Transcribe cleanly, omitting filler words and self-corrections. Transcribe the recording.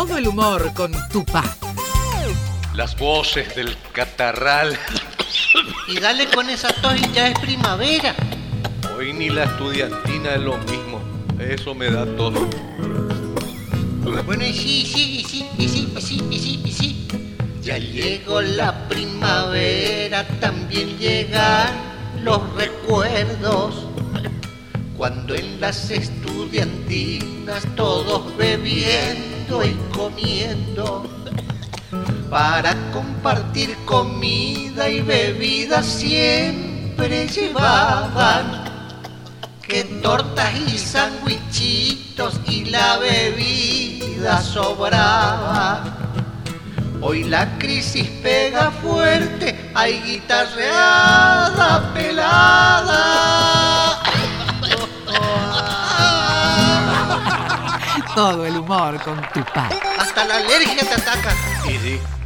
Todo el humor con Tupac. Las voces del catarral. Y dale con esa tos y ya es primavera. Hoy ni la estudiantina es lo mismo. Eso me da todo. Bueno, y sí. Ya llegó la primavera, también llegan los recuerdos. Cuando en las estudiantinas todos bebiendo y comiendo, para compartir comida y bebida siempre llevaban que tortas y sandwichitos y la bebida sobraba. Hoy la crisis pega fuerte, hay guitarreada pelada. Todo el humor con Tupac. Hasta la alergia te ataca. Y di.